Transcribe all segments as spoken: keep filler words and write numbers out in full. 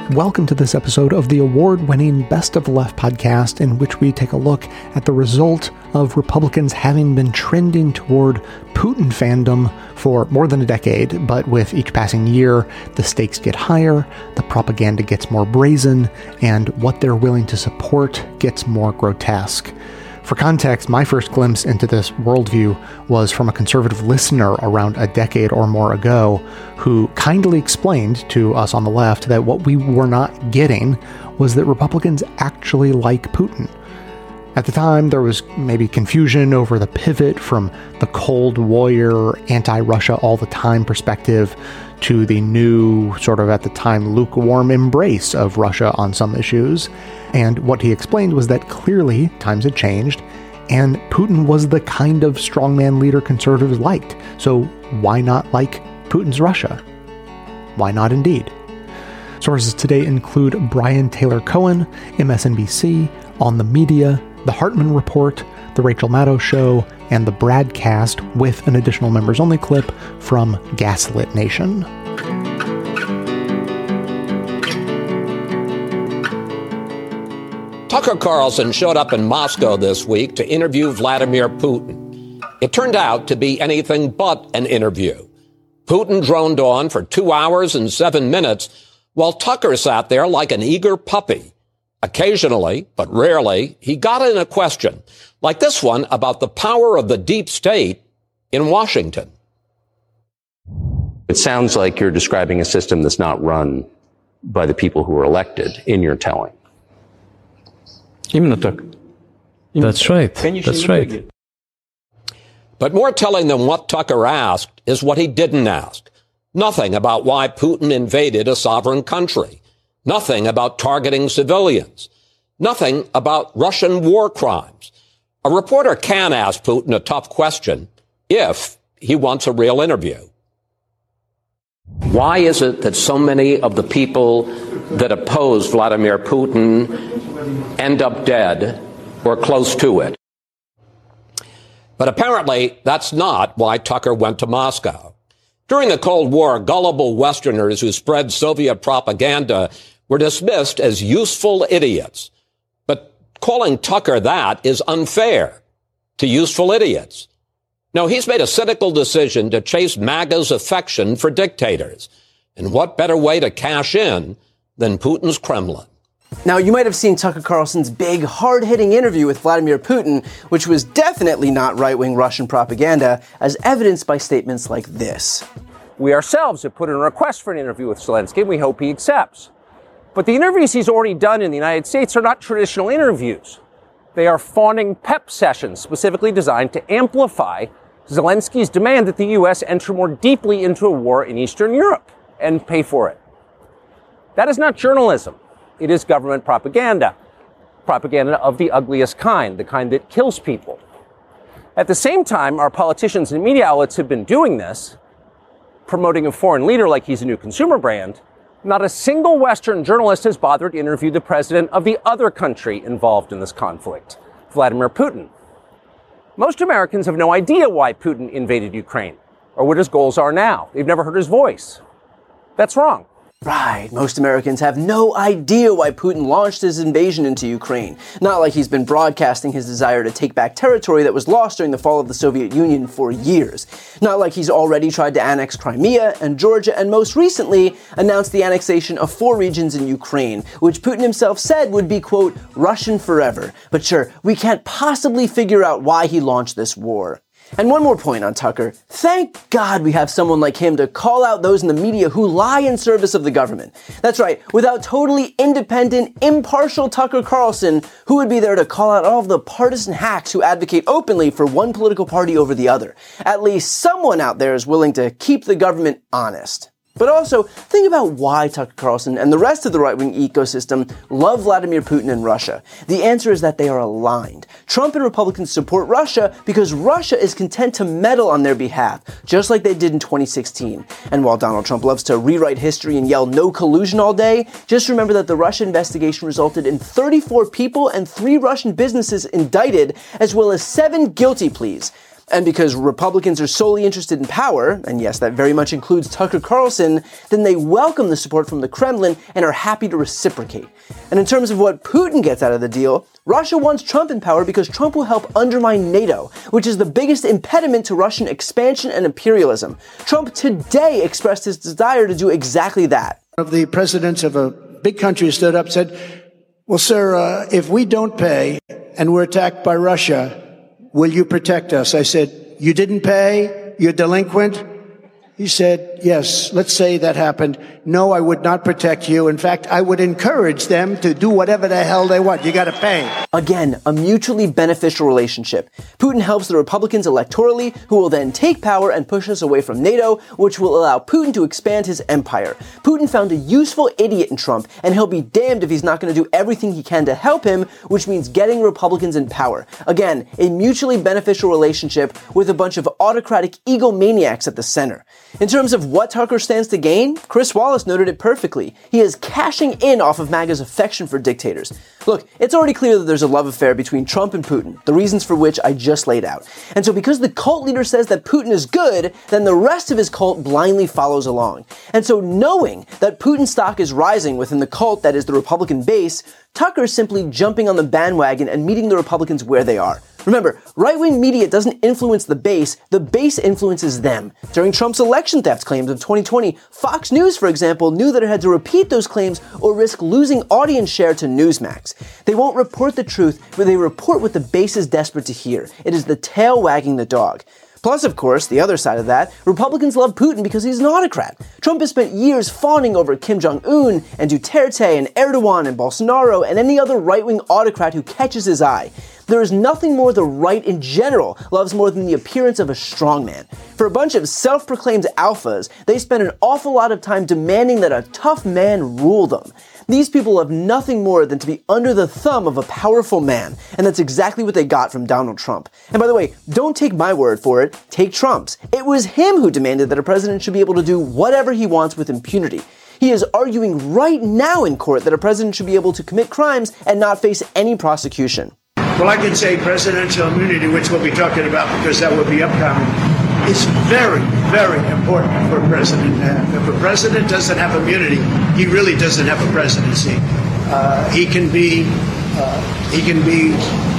Welcome to this episode of the award-winning Best of the Left podcast, in which we take a look at the result of Republicans having been trending toward Putin fandom for more than a decade, but with each passing year, the stakes get higher, the propaganda gets more brazen, and what they're willing to support gets more grotesque. For context, my first glimpse into this worldview was from a conservative listener around a decade or more ago, who kindly explained to us on the left that what we were not getting was that Republicans actually like Putin. At the time, there was maybe confusion over the pivot from the Cold War, anti-Russia all the time perspective to the new, sort of at the time, lukewarm embrace of Russia on some issues. And what he explained was that clearly times had changed, and Putin was the kind of strongman leader conservatives liked. So why not like Putin's Russia? Why not indeed? Sources today include Brian Taylor Cohen, M S N B C, On the Media, The Hartman Report, The Rachel Maddow Show, and The Bradcast, with an additional members-only clip from Gaslit Nation. Tucker Carlson showed up in Moscow this week to interview Vladimir Putin. It turned out to be anything but an interview. Putin droned on for two hours and seven minutes, while Tucker sat there like an eager puppy. Occasionally, but rarely, he got in a question, like this one about the power of the deep state in Washington. It sounds like you're describing a system that's not run by the people who were elected in your telling. That's right. That's right. But more telling than what Tucker asked is what he didn't ask. Nothing about why Putin invaded a sovereign country. Nothing about targeting civilians. Nothing about Russian war crimes. A reporter can ask Putin a tough question if he wants a real interview. Why is it that so many of the people that oppose Vladimir Putin end up dead or close to it? But apparently, that's not why Tucker went to Moscow. During the Cold War, gullible Westerners who spread Soviet propaganda were dismissed as useful idiots. But calling Tucker that is unfair to useful idiots. No, he's made a cynical decision to chase MAGA's affection for dictators. And what better way to cash in than Putin's Kremlin? Now, you might have seen Tucker Carlson's big, hard-hitting interview with Vladimir Putin, which was definitely not right-wing Russian propaganda, as evidenced by statements like this. We ourselves have put in a request for an interview with Zelensky, and we hope he accepts. But the interviews he's already done in the United States are not traditional interviews. They are fawning pep sessions specifically designed to amplify Zelensky's demand that the U S enter more deeply into a war in Eastern Europe and pay for it. That is not journalism. It is government propaganda. Propaganda of the ugliest kind, the kind that kills people. At the same time, our politicians and media outlets have been doing this, promoting a foreign leader like he's a new consumer brand. Not a single Western journalist has bothered to interview the president of the other country involved in this conflict, Vladimir Putin. Most Americans have no idea why Putin invaded Ukraine or what his goals are now. They've never heard his voice. That's wrong. Right, most Americans have no idea why Putin launched his invasion into Ukraine. Not like he's been broadcasting his desire to take back territory that was lost during the fall of the Soviet Union for years. Not like he's already tried to annex Crimea and Georgia, and most recently announced the annexation of four regions in Ukraine, which Putin himself said would be, quote, Russian forever. But sure, we can't possibly figure out why he launched this war. And one more point on Tucker. Thank God we have someone like him to call out those in the media who lie in service of the government. That's right, without totally independent, impartial Tucker Carlson, who would be there to call out all of the partisan hacks who advocate openly for one political party over the other? At least someone out there is willing to keep the government honest. But also, think about why Tucker Carlson and the rest of the right-wing ecosystem love Vladimir Putin and Russia. The answer is that they are aligned. Trump and Republicans support Russia because Russia is content to meddle on their behalf, just like they did in twenty sixteen. And while Donald Trump loves to rewrite history and yell no collusion all day, just remember that the Russia investigation resulted in thirty-four people and three Russian businesses indicted, as well as seven guilty pleas. And because Republicans are solely interested in power, and yes, that very much includes Tucker Carlson, then they welcome the support from the Kremlin and are happy to reciprocate. And in terms of what Putin gets out of the deal, Russia wants Trump in power because Trump will help undermine NATO, which is the biggest impediment to Russian expansion and imperialism. Trump today expressed his desire to do exactly that. One of the presidents of a big country stood up and said, well, sir, uh, if we don't pay and we're attacked by Russia, will you protect us? I said, you didn't pay? You're delinquent? He said, yes, let's say that happened. No, I would not protect you. In fact, I would encourage them to do whatever the hell they want. You got to pay. Again, a mutually beneficial relationship. Putin helps the Republicans electorally, who will then take power and push us away from NATO, which will allow Putin to expand his empire. Putin found a useful idiot in Trump, and he'll be damned if he's not going to do everything he can to help him, which means getting Republicans in power. Again, a mutually beneficial relationship with a bunch of autocratic egomaniacs at the center. In terms of what Tucker stands to gain, Chris Wallace noted it perfectly. He is cashing in off of MAGA's affection for dictators. Look, it's already clear that there's a love affair between Trump and Putin, the reasons for which I just laid out. And so because the cult leader says that Putin is good, then the rest of his cult blindly follows along. And so knowing that Putin's stock is rising within the cult that is the Republican base, Tucker's simply jumping on the bandwagon and meeting the Republicans where they are. Remember, right-wing media doesn't influence the base, the base influences them. During Trump's election theft claims of twenty twenty, Fox News, for example, knew that it had to repeat those claims or risk losing audience share to Newsmax. They won't report the truth, but they report what the base is desperate to hear. It is the tail wagging the dog. Plus, of course, the other side of that, Republicans love Putin because he's an autocrat. Trump has spent years fawning over Kim Jong-un and Duterte and Erdogan and Bolsonaro and any other right-wing autocrat who catches his eye. There is nothing more the right in general loves more than the appearance of a strongman. For a bunch of self-proclaimed alphas, they spend an awful lot of time demanding that a tough man rule them. These people love nothing more than to be under the thumb of a powerful man, and that's exactly what they got from Donald Trump. And by the way, don't take my word for it, take Trump's. It was him who demanded that a president should be able to do whatever he wants with impunity. He is arguing right now in court that a president should be able to commit crimes and not face any prosecution. Well, I can say presidential immunity, which we'll be talking about because that will be upcoming, is very, very important for a president. Uh, if a president doesn't have immunity, he really doesn't have a presidency. Uh, he can be uh, he can be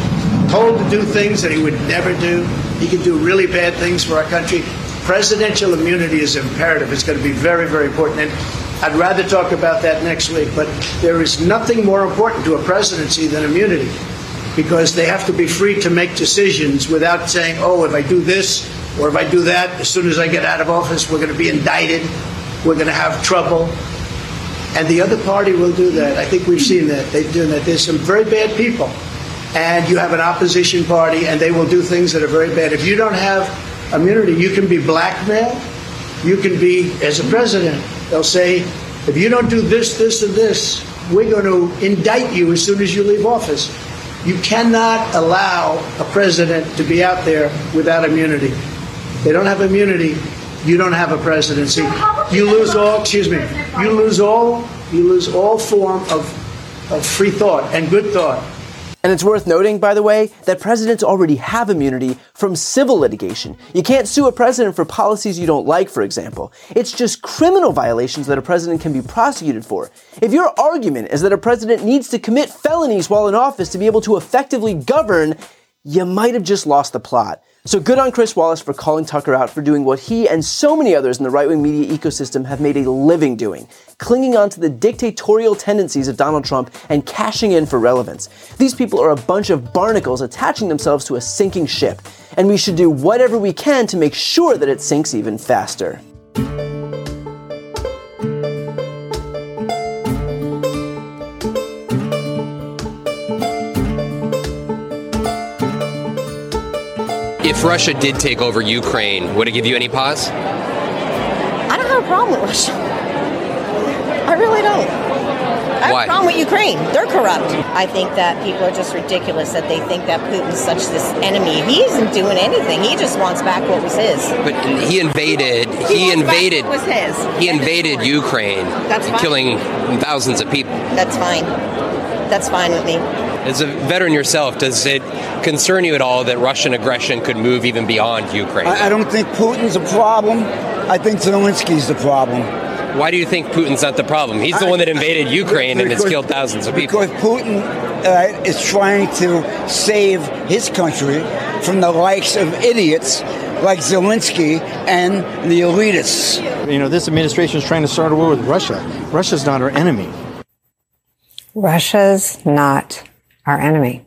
told to do things that he would never do. He can do really bad things for our country. Presidential immunity is imperative. It's going to be very, very important. And I'd rather talk about that next week. But there is nothing more important to a presidency than immunity, because they have to be free to make decisions without saying, oh, if I do this or if I do that, as soon as I get out of office, we're going to be indicted, we're going to have trouble. And the other party will do that. I think we've seen that. They've done that. There's some very bad people. And you have an opposition party, and they will do things that are very bad. If you don't have immunity, you can be blackmailed. You can be, as a president, they'll say, if you don't do this, this, and this, we're going to indict you as soon as you leave office. You cannot allow a president to be out there without immunity. They don't have immunity. You don't have a presidency. You lose all, excuse me, you lose all, you lose all form of, of free thought and good thought. And it's worth noting, by the way, that presidents already have immunity from civil litigation. You can't sue a president for policies you don't like, for example. It's just criminal violations that a president can be prosecuted for. If your argument is that a president needs to commit felonies while in office to be able to effectively govern, you might have just lost the plot. So good on Chris Wallace for calling Tucker out for doing what he and so many others in the right-wing media ecosystem have made a living doing, clinging on to the dictatorial tendencies of Donald Trump and cashing in for relevance. These people are a bunch of barnacles attaching themselves to a sinking ship, and we should do whatever we can to make sure that it sinks even faster. If Russia did take over Ukraine, would it give you any pause? I don't have a problem with Russia. I really don't. I have Why? a problem with Ukraine. They're corrupt. I think that people are just ridiculous that they think that Putin's such this enemy. He isn't doing anything. He just wants back what was his. But he invaded. He, He invaded. What was his. He invaded Ukraine, That's fine. killing thousands of people. That's fine. That's fine with me. as a veteran yourself, does it concern you at all that Russian aggression could move even beyond Ukraine? I, I don't think Putin's a problem. I think Zelensky's the problem. Why do you think Putin's not the problem? He's the I, one that invaded Ukraine because, and has killed thousands of people. Because Putin uh, is trying to save his country from the likes of idiots like Zelensky and the elitists. You know, this administration is trying to start a war with Russia. Russia's not our enemy. Russia's not our enemy.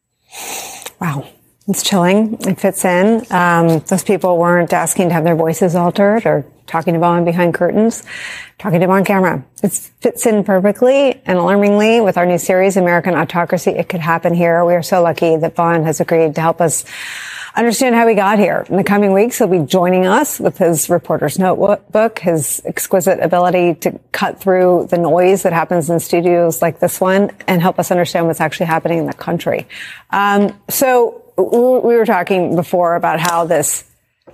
Wow. It's chilling. It fits in. Um, those people weren't asking to have their voices altered or talking to Vaughn behind curtains, talking to him on camera. It fits in perfectly and alarmingly with our new series, American Autocracy. It could happen here. We are so lucky that Vaughn has agreed to help us understand how we got here. In the coming weeks, he'll be joining us with his reporter's notebook, his exquisite ability to cut through the noise that happens in studios like this one and help us understand what's actually happening in the country. Um, so we were talking before about how this,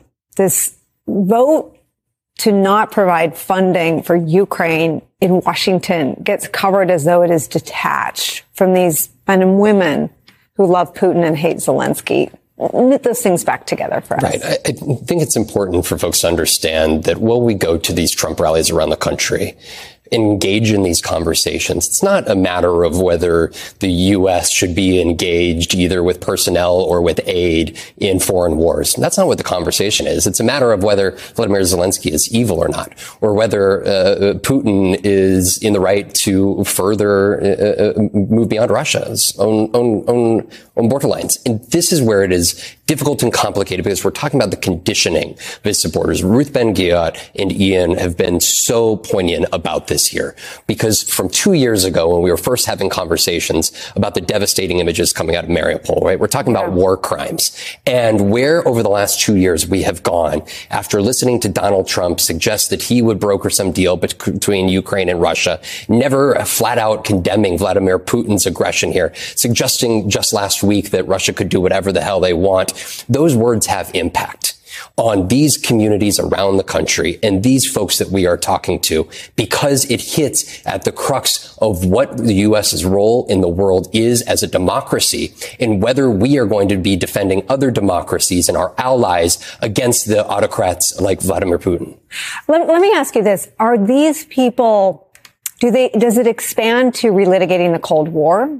this vote to not provide funding for Ukraine in Washington gets covered as though it is detached from these men and women who love Putin and hate Zelensky. Knit those things back together for us. Right. I, I think it's important for folks to understand that while we go to these Trump rallies around the country, engage in these conversations, it's not a matter of whether the U S should be engaged either with personnel or with aid in foreign wars. That's not what the conversation is. It's a matter of whether Vladimir Zelensky is evil or not, or whether uh, Putin is in the right to further uh, move beyond Russia's own, own, own, own borderlines. And this is where it is difficult and complicated because we're talking about the conditioning of his supporters. Ruth Ben-Ghiat and Ian have been so poignant about this here, because from two years ago when we were first having conversations about the devastating images coming out of Mariupol, right? We're talking about war crimes, and where over the last two years we have gone after listening to Donald Trump suggest that he would broker some deal between Ukraine and Russia, never flat out condemning Vladimir Putin's aggression here, suggesting just last week that Russia could do whatever the hell they want. Those words have impact on these communities around the country and these folks that we are talking to, because it hits at the crux of what the U S's role in the world is as a democracy and whether we are going to be defending other democracies and our allies against the autocrats like Vladimir Putin. Let, let me ask you this. Are these people, do they, does it expand to relitigating the Cold War?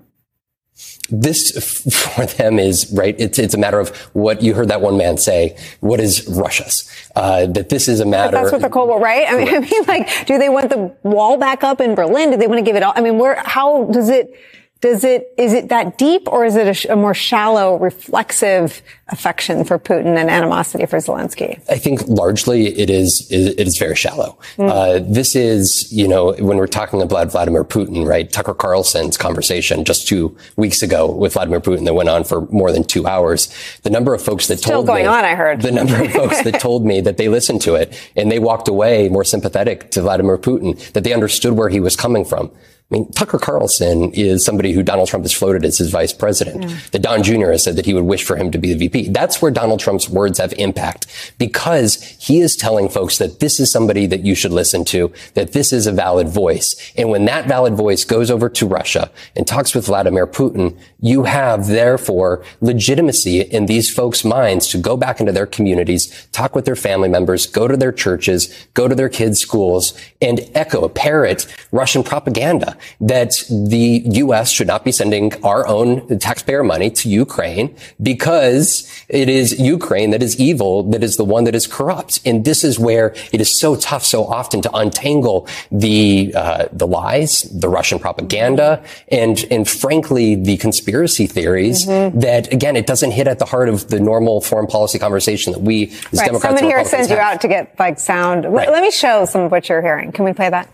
This for them is right. It's it's a matter of what you heard that one man say. What is Russia's? Uh, that this is a matter. But that's what the Cold War, right? I mean, I mean, like, do they want the wall back up in Berlin? Do they want to give it all? I mean, where? How does it? Does it? Is it that deep, or is it a, sh- a more shallow, reflexive affection for Putin and animosity for Zelensky? I think largely it is. It is very shallow. Mm. Uh, this is, you know, when we're talking about Vladimir Putin, right? Tucker Carlson's conversation just two weeks ago with Vladimir Putin that went on for more than two hours. The number of folks that Still told going me, on, I heard. The number of folks that told me that they listened to it and they walked away more sympathetic to Vladimir Putin, that they understood where he was coming from. I mean, Tucker Carlson is somebody who Donald Trump has floated as his vice president. Yeah. That Don Junior has said that he would wish for him to be the V P. That's where Donald Trump's words have impact, because he is telling folks that this is somebody that you should listen to, that this is a valid voice. And when that valid voice goes over to Russia and talks with Vladimir Putin, you have, therefore, legitimacy in these folks' minds to go back into their communities, talk with their family members, go to their churches, go to their kids' schools, and echo, parrot Russian propaganda that the U S should not be sending our own taxpayer money to Ukraine because it is Ukraine that is evil, that is the one that is corrupt. And this is where it is so tough so often to untangle the uh, the lies, the Russian propaganda, and and frankly the conspiracy theories mm-hmm. that, again, it doesn't hit at the heart of the normal foreign policy conversation that we as right. Democrats Someone and here sends you out to get like sound. Right. Let me show some of what you're hearing. Can we play that?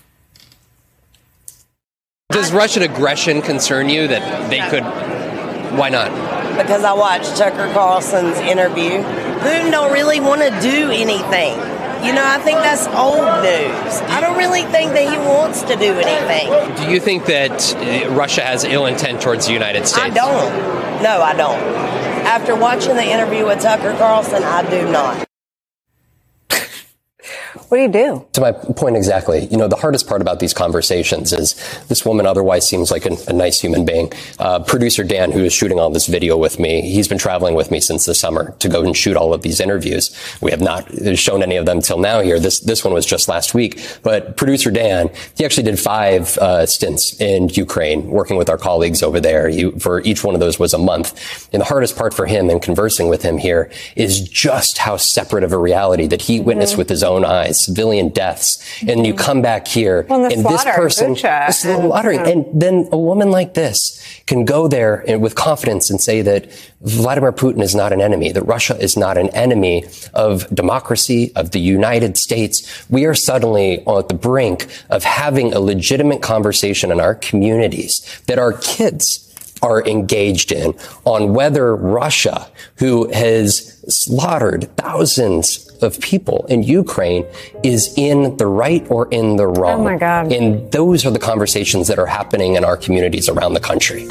Does Russian aggression concern you that they could? Why not? Because I watched Tucker Carlson's interview. Putin don't really want to do anything. You know, I think that's old news. I don't really think that he wants to do anything. Do you think that Russia has ill intent towards the United States? I don't. No, I don't. After watching the interview with Tucker Carlson, I do not. What do you do? To my point exactly. You know, the hardest part about these conversations is this woman otherwise seems like a, a nice human being. Uh, producer Dan, who is shooting all this video with me, he's been traveling with me since the summer to go and shoot all of these interviews. We have not shown any of them till now here. This this one was just last week. But producer Dan, he actually did five uh, stints in Ukraine, working with our colleagues over there. He, for each one of those was a month. And the hardest part for him in conversing with him here is just how separate of a reality that he witnessed mm-hmm. with his own eyes, civilian deaths. Mm-hmm. And you come back here well, and, and this person, the slaughter, and, and then a woman like this can go there and with confidence and say that Vladimir Putin is not an enemy, that Russia is not an enemy of democracy, of the United States. We are suddenly at the brink of having a legitimate conversation in our communities that our kids are engaged in on whether Russia, who has slaughtered thousands of people in Ukraine, is in the right or in the wrong. Oh my God. And those are the conversations that are happening in our communities around the country.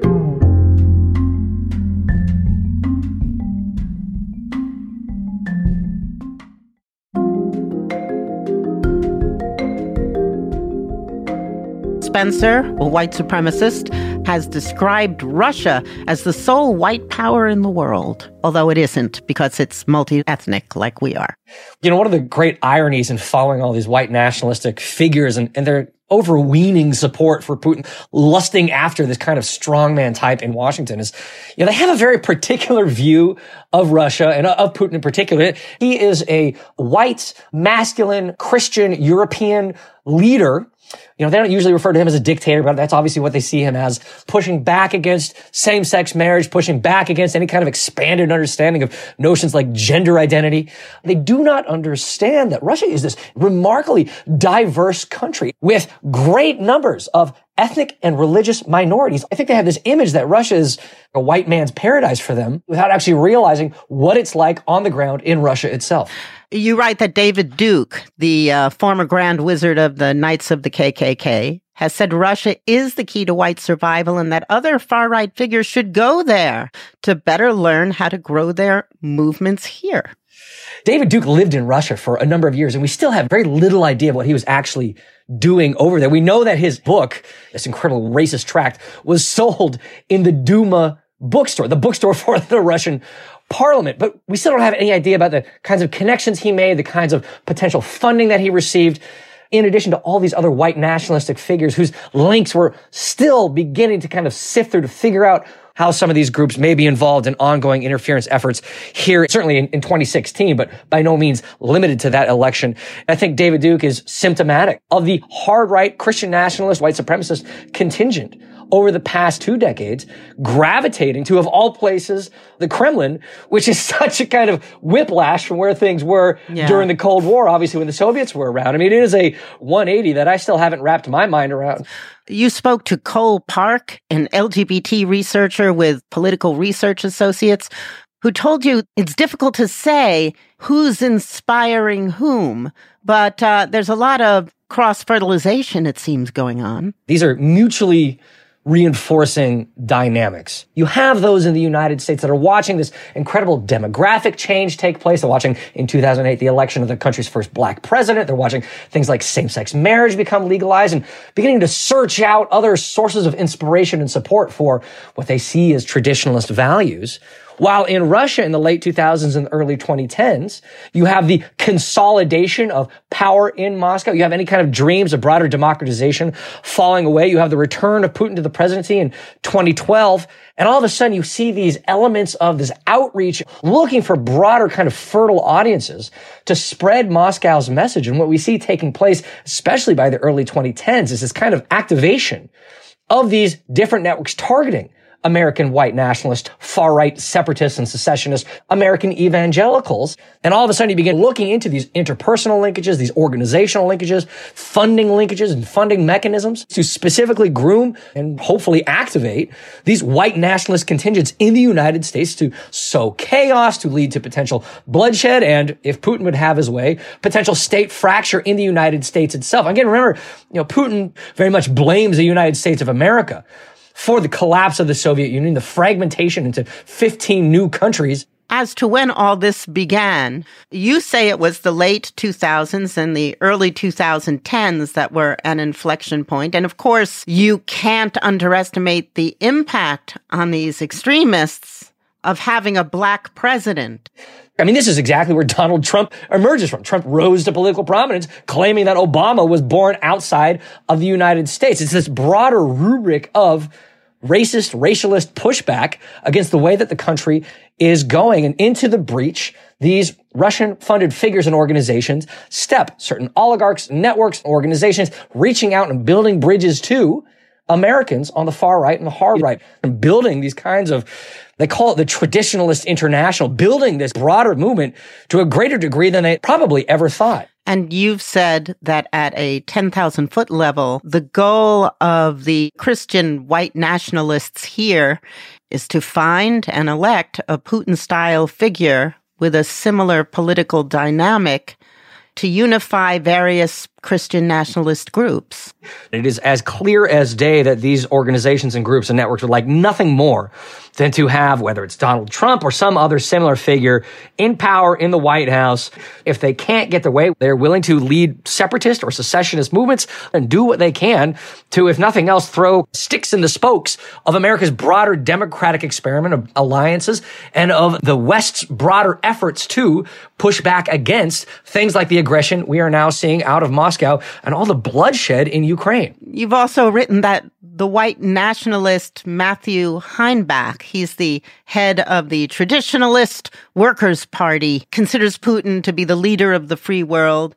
Spencer, a white supremacist, has described Russia as the sole white power in the world, although it isn't, because it's multi-ethnic like we are. You know, one of the great ironies in following all these white nationalistic figures and, and their overweening support for Putin, lusting after this kind of strongman type in Washington is, you know, they have a very particular view of Russia and of Putin in particular. He is a white, masculine, Christian, European leader. You know, they don't usually refer to him as a dictator, but that's obviously what they see him as, pushing back against same-sex marriage, pushing back against any kind of expanded understanding of notions like gender identity. They do not understand that Russia is this remarkably diverse country with great numbers of ethnic and religious minorities. I think they have this image that Russia is a white man's paradise for them without actually realizing what it's like on the ground in Russia itself. You write that David Duke, the uh, former Grand Wizard of the Knights of the K K K, has said Russia is the key to white survival and that other far-right figures should go there to better learn how to grow their movements here. David Duke lived in Russia for a number of years, and we still have very little idea of what he was actually doing over there. We know that his book, this incredible racist tract, was sold in the Duma bookstore, the bookstore for the Russian parliament. But we still don't have any idea about the kinds of connections he made, the kinds of potential funding that he received, in addition to all these other white nationalistic figures whose links we're still beginning to kind of sift through to figure out how some of these groups may be involved in ongoing interference efforts here, certainly in, in twenty sixteen, but by no means limited to that election. I think David Duke is symptomatic of the hard right Christian nationalist, white supremacist contingent over the past two decades, gravitating to, of all places, the Kremlin, which is such a kind of whiplash from where things were yeah. during the Cold War, obviously when the Soviets were around. I mean, it is a one eighty that I still haven't wrapped my mind around. You spoke to Cole Park, an L G B T researcher with Political Research Associates, who told you it's difficult to say who's inspiring whom, but uh, there's a lot of cross-fertilization, it seems, going on. These are mutually reinforcing dynamics. You have those in the United States that are watching this incredible demographic change take place. They're watching in two thousand eight the election of the country's first black president. They're watching things like same-sex marriage become legalized and beginning to search out other sources of inspiration and support for what they see as traditionalist values. While in Russia in the late two thousands and early twenty tens, you have the consolidation of power in Moscow. You have any kind of dreams of broader democratization falling away. You have the return of Putin to the presidency in twenty twelve. And all of a sudden you see these elements of this outreach looking for broader kind of fertile audiences to spread Moscow's message. And what we see taking place, especially by the early twenty tens, is this kind of activation of these different networks targeting American white nationalists, far-right separatists and secessionists, American evangelicals. And all of a sudden you begin looking into these interpersonal linkages, these organizational linkages, funding linkages and funding mechanisms to specifically groom and hopefully activate these white nationalist contingents in the United States to sow chaos, to lead to potential bloodshed, and if Putin would have his way, potential state fracture in the United States itself. Again, remember, you know, Putin very much blames the United States of America for the collapse of the Soviet Union, the fragmentation into fifteen new countries. as to when all this began, you say it was the late two thousands and the early twenty tens that were an inflection point. And of course, you can't underestimate the impact on these extremists of having a black president. I mean, this is exactly where Donald Trump emerges from. Trump rose to political prominence, claiming that Obama was born outside of the United States. It's this broader rubric of racist, racialist pushback against the way that the country is going. And into the breach, these Russian-funded figures and organizations step, certain oligarchs, networks, organizations, reaching out and building bridges to Americans on the far right and the hard right, and building these kinds of, they call it the Traditionalist International, building this broader movement to a greater degree than they probably ever thought. And you've said that at a ten thousand foot level, the goal of the Christian white nationalists here is to find and elect a Putin-style figure with a similar political dynamic to unify various Christian nationalist groups. It is as clear as day that these organizations and groups and networks would like nothing more than to have, whether it's Donald Trump or some other similar figure in power in the White House. If they can't get their way, they're willing to lead separatist or secessionist movements and do what they can to, if nothing else, throw sticks in the spokes of America's broader democratic experiment of alliances and of the West's broader efforts to push back against things like the aggression we are now seeing out of Moscow and all the bloodshed in Ukraine. You've also written that the white nationalist Matthew Heinbach, he's the head of the Traditionalist Workers' Party, considers Putin to be the leader of the free world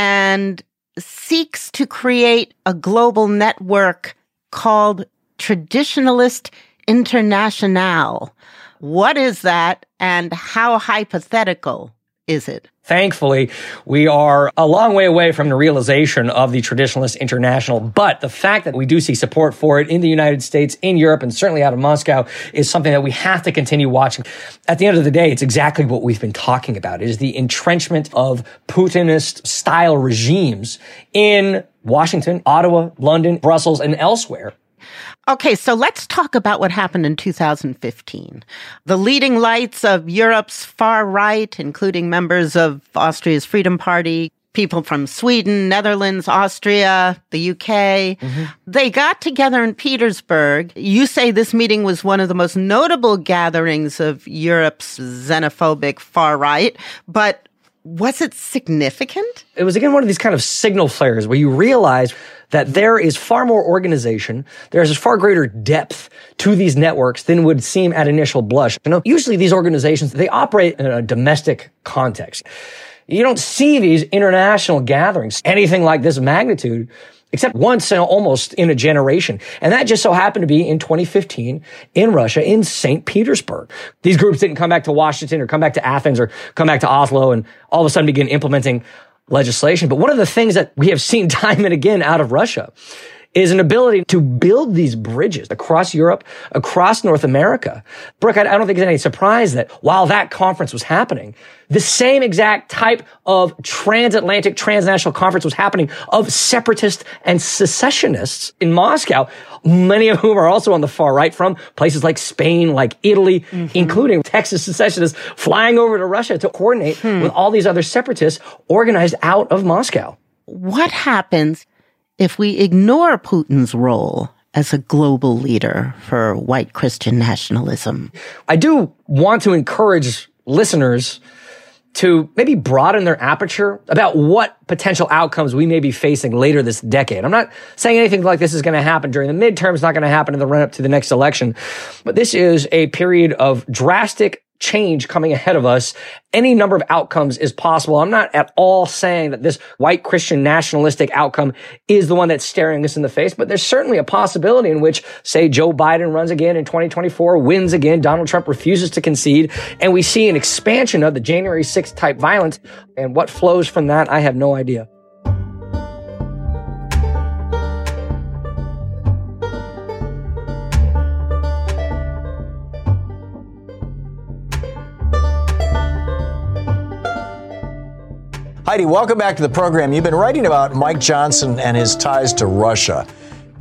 and seeks to create a global network called Traditionalist International. What is that, and how hypothetical is it? Thankfully, we are a long way away from the realization of the Traditionalist International, but the fact that we do see support for it in the United States, in Europe, and certainly out of Moscow is something that we have to continue watching. At the end of the day, it's exactly what we've been talking about. It is the entrenchment of Putinist-style regimes in Washington, Ottawa, London, Brussels, and elsewhere. Okay, so let's talk about what happened in two thousand fifteen. The leading lights of Europe's far right, including members of Austria's Freedom Party, people from Sweden, Netherlands, Austria, the U K, mm-hmm. they got together in Petersburg. You say this meeting was one of the most notable gatherings of Europe's xenophobic far right, but was it significant? It was, again, one of these kind of signal flares where you realize that there is far more organization, there's a far greater depth to these networks than would seem at initial blush. You know, usually these organizations, they operate in a domestic context. You don't see these international gatherings, anything like this magnitude, except once in almost in a generation. And that just so happened to be in twenty fifteen in Russia, in Saint Petersburg. These groups didn't come back to Washington or come back to Athens or come back to Oslo and all of a sudden begin implementing legislation. But one of the things that we have seen time and again out of Russia is an ability to build these bridges across Europe, across North America. Brooke, I don't think it's any surprise that while that conference was happening, the same exact type of transatlantic, transnational conference was happening of separatists and secessionists in Moscow, many of whom are also on the far right from places like Spain, like Italy, mm-hmm. including Texas secessionists flying over to Russia to coordinate hmm. with all these other separatists organized out of Moscow. What happens if we ignore Putin's role as a global leader for white Christian nationalism? I do want to encourage listeners to maybe broaden their aperture about what potential outcomes we may be facing later this decade. I'm not saying anything like this is going to happen during the midterm. It's not going to happen in the run-up to the next election. But this is a period of drastic change coming ahead of us. Any number of outcomes is possible. I'm not at all saying that this white Christian nationalistic outcome is the one that's staring us in the face, but there's certainly a possibility in which, say, Joe Biden runs again in twenty twenty-four, wins again, Donald Trump refuses to concede, and we see an expansion of the January sixth type violence. And what flows from that, I have no idea. Heidi, welcome back to the program. You've been writing about Mike Johnson and his ties to Russia.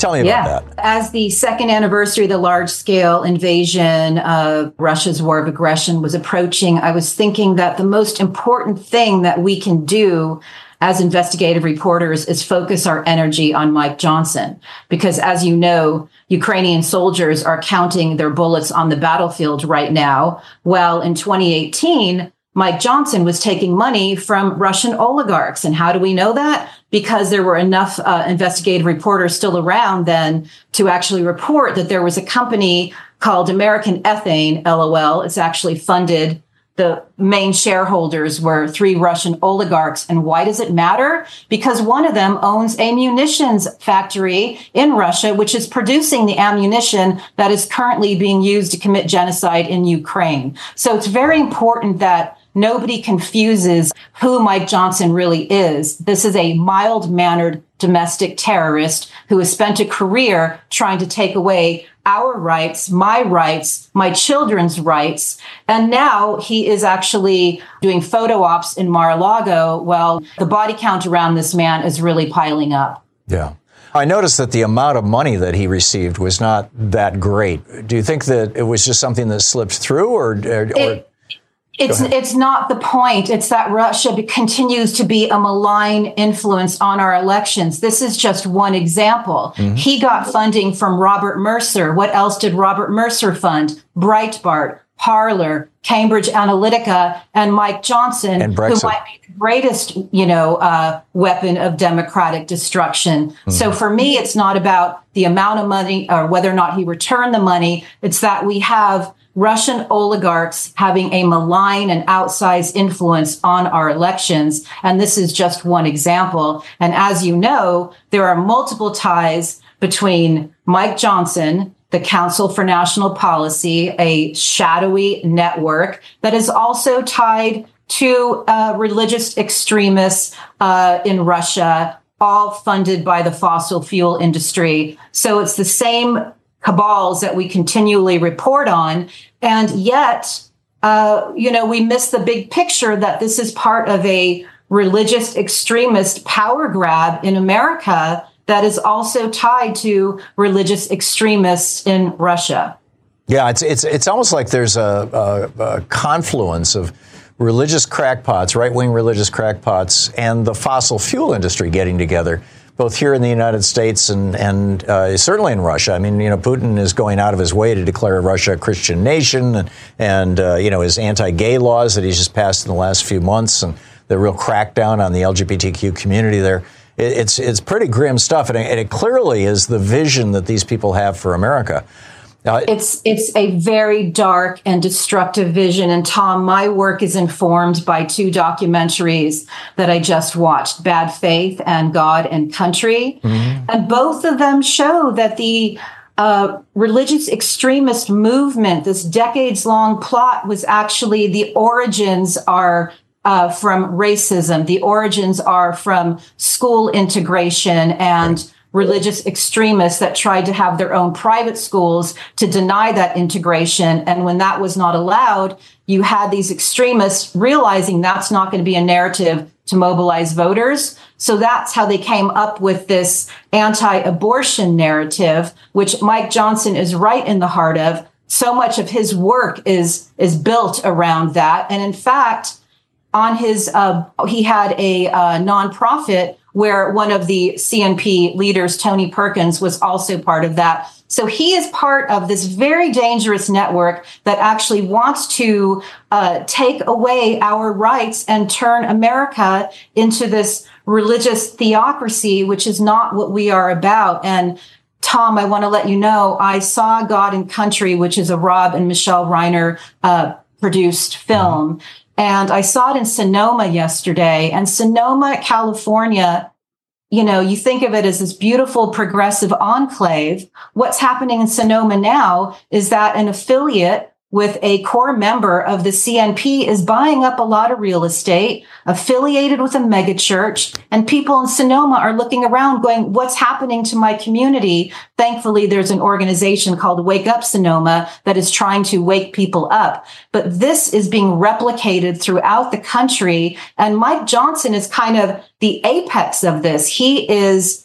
Tell me yeah. about that. As the second anniversary of the large-scale invasion of Russia's war of aggression was approaching, I was thinking that the most important thing that we can do as investigative reporters is focus our energy on Mike Johnson. Because as you know, Ukrainian soldiers are counting their bullets on the battlefield right now. Well, in twenty eighteen, Mike Johnson was taking money from Russian oligarchs. And how do we know that? Because there were enough uh, investigative reporters still around then to actually report that there was a company called American Ethane, LOL. It's actually funded. The main shareholders were three Russian oligarchs. And why does it matter? Because one of them owns a munitions factory in Russia, which is producing the ammunition that is currently being used to commit genocide in Ukraine. So it's very important that nobody confuses who Mike Johnson really is. This is a mild-mannered domestic terrorist who has spent a career trying to take away our rights, my rights, my children's rights. And now he is actually doing photo ops in Mar-a-Lago. Well, the body count around this man is really piling up. Yeah. I noticed that the amount of money that he received was not that great. Do you think that it was just something that slipped through, or... or, or it, It's it's not the point. It's that Russia be, continues to be a malign influence on our elections. This is just one example. Mm-hmm. He got funding from Robert Mercer. What else did Robert Mercer fund? Breitbart, Parler, Cambridge Analytica, and Mike Johnson, and who might be the greatest, you know, uh, weapon of democratic destruction. Mm-hmm. So for me, it's not about the amount of money or whether or not he returned the money. It's that we have Russian oligarchs having a malign and outsized influence on our elections. And this is just one example. And as you know, there are multiple ties between Mike Johnson, the Council for National Policy, a shadowy network that is also tied to uh, religious extremists uh, in Russia, all funded by the fossil fuel industry. So it's the same cabals that we continually report on. And yet, uh, you know, we miss the big picture that this is part of a religious extremist power grab in America that is also tied to religious extremists in Russia. Yeah, it's it's it's almost like there's a, a, a confluence of religious crackpots, right-wing religious crackpots, and the fossil fuel industry getting together, both here in the United States and, and uh, certainly in Russia. I mean, you know, Putin is going out of his way to declare Russia a Christian nation, and, and uh, you know, his anti-gay laws that he's just passed in the last few months, and the real crackdown on the L G B T Q community there. It, it's it's pretty grim stuff, and it, and it clearly is the vision that these people have for America. Uh, it's it's a very dark and destructive vision. And Tom, my work is informed by two documentaries that I just watched, Bad Faith and God and Country. Mm-hmm. And both of them show that the uh, religious extremist movement, this decades-long plot, was actually the origins are uh, from racism. The origins are from school integration and right. religious extremists that tried to have their own private schools to deny that integration. And when that was not allowed, you had these extremists realizing that's not going to be a narrative to mobilize voters. So that's how they came up with this anti-abortion narrative, which Mike Johnson is right in the heart of. So much of his work is, is built around that. And in fact, on his, uh, he had a uh, nonprofit where one of the C N P leaders, Tony Perkins, was also part of that. So he is part of this very dangerous network that actually wants to uh, take away our rights and turn America into this religious theocracy, which is not what we are about. And Tom, I want to let you know, I saw God and Country, which is a Rob and Michelle Reiner uh, produced film. Mm-hmm. And I saw it in Sonoma yesterday. And Sonoma, California, you know, you think of it as this beautiful progressive enclave. What's happening in Sonoma now is that an affiliate with a core member of the C N P is buying up a lot of real estate affiliated with a megachurch, and people in Sonoma are looking around going, what's happening to my community? Thankfully, there's an organization called Wake Up Sonoma that is trying to wake people up. But this is being replicated throughout the country. And Mike Johnson is kind of the apex of this. He is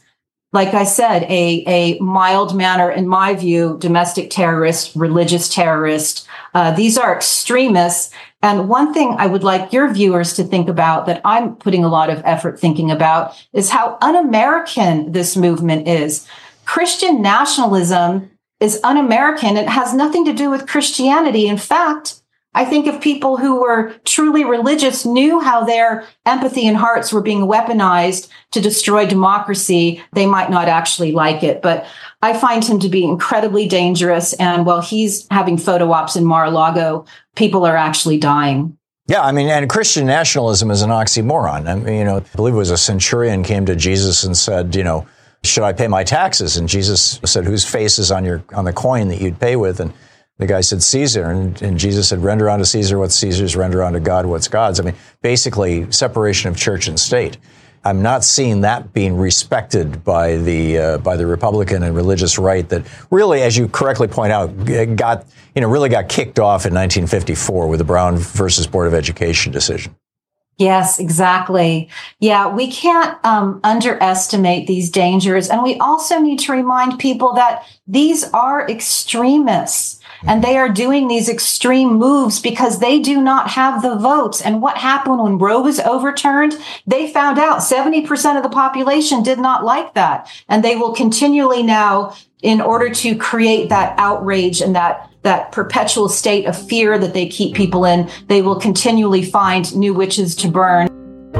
like I said, a, a mild manner, in my view, domestic terrorist, religious terrorist. Uh, these are extremists. And one thing I would like your viewers to think about that I'm putting a lot of effort thinking about is how un-American this movement is. Christian nationalism is un-American. It has nothing to do with Christianity. In fact, I think if people who were truly religious knew how their empathy and hearts were being weaponized to destroy democracy, they might not actually like it. But I find him to be incredibly dangerous. And while he's having photo ops in Mar-a-Lago, people are actually dying. Yeah, I mean, and Christian nationalism is an oxymoron. I mean, you know, I believe it was a centurion came to Jesus and said, you know, should I pay my taxes? And Jesus said, whose face is on your on the coin that you'd pay with? And the guy said, Caesar. And, and Jesus said, render unto Caesar what's Caesar's, render unto God what's God's. I mean, basically separation of church and state. I'm not seeing that being respected by the uh, by the Republican and religious right that really, as you correctly point out, got, you know, really got kicked off in nineteen fifty-four with the Brown versus Board of Education decision. Yes, exactly. Yeah, we can't um, underestimate these dangers. And we also need to remind people that these are extremists. And they are doing these extreme moves because they do not have the votes. And what happened when Roe was overturned? They found out seventy percent of the population did not like that. And they will continually now, in order to create that outrage and that that perpetual state of fear that they keep people in, they will continually find new witches to burn.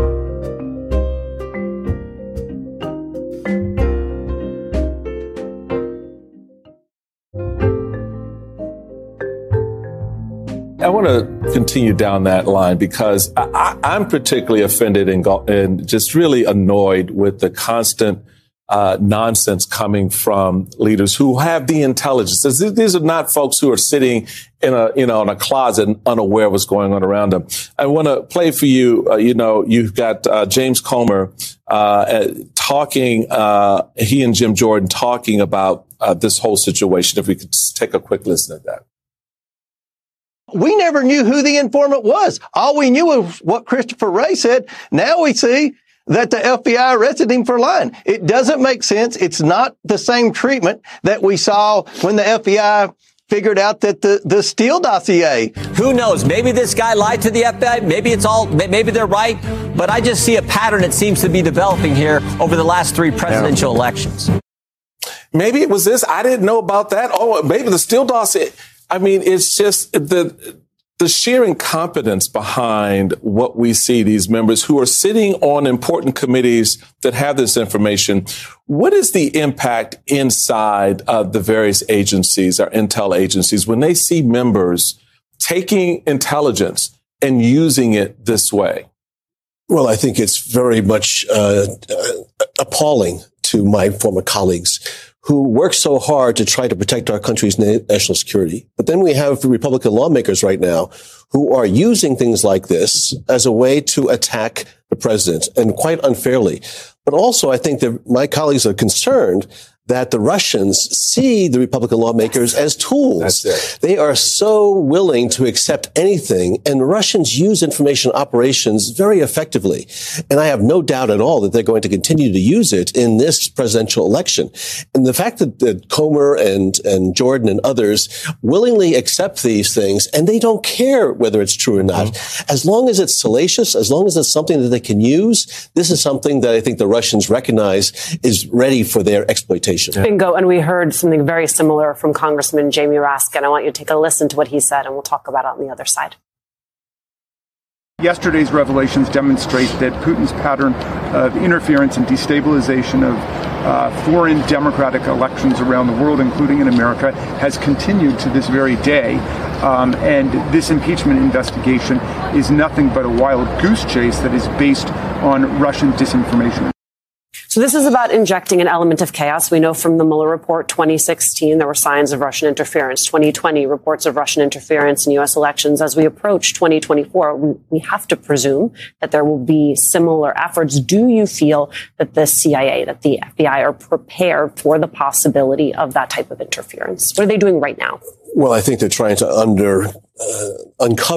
I want to continue down that line because I, I, I'm particularly offended and, and just really annoyed with the constant uh, nonsense coming from leaders who have the intelligence. These are not folks who are sitting in a, you know, in a closet and unaware of what's going on around them. I want to play for you. Uh, you know, you've got uh, James Comer uh, talking. Uh, he and Jim Jordan talking about uh, this whole situation. If we could just take a quick listen at that. We never knew who the informant was. All we knew was what Christopher Wray said. Now we see that the F B I arrested him for lying. It doesn't make sense. It's not the same treatment that we saw when the F B I figured out that the, the Steele dossier. Who knows? Maybe this guy lied to the F B I. Maybe it's all, maybe they're right. But I just see a pattern that seems to be developing here over the last three presidential yeah. elections. Maybe it was this. I didn't know about that. Oh, maybe the Steele dossier. I mean, it's just the the sheer incompetence behind what we see these members who are sitting on important committees that have this information. What is the impact inside of the various agencies, our intel agencies, when they see members taking intelligence and using it this way? Well, I think it's very much uh, uh, appalling to my former colleagues who work so hard to try to protect our country's national security. But then we have Republican lawmakers right now who are using things like this as a way to attack the president, and quite unfairly. But also, I think that my colleagues are concerned that the Russians see the Republican lawmakers as tools. They are so willing to accept anything, and Russians use information operations very effectively. And I have no doubt at all that they're going to continue to use it in this presidential election. And the fact that, that Comer and, and Jordan and others willingly accept these things, and they don't care whether it's true or not, mm-hmm. as long as it's salacious, as long as it's something that they can use, this is something that I think the Russians recognize is ready for their exploitation. Bingo. And we heard something very similar from Congressman Jamie Raskin. I want you to take a listen to what he said, and we'll talk about it on the other side. Yesterday's revelations demonstrate that Putin's pattern of interference and destabilization of uh, foreign democratic elections around the world, including in America, has continued to this very day. Um, and this impeachment investigation is nothing but a wild goose chase that is based on Russian disinformation. So this is about injecting an element of chaos. We know from the Mueller report twenty sixteen, there were signs of Russian interference. twenty twenty, reports of Russian interference in U S elections. As we approach twenty twenty-four, we, we have to presume that there will be similar efforts. Do you feel that the C I A, that the F B I are prepared for the possibility of that type of interference? What are they doing right now? Well, I think they're trying to under uh, uncover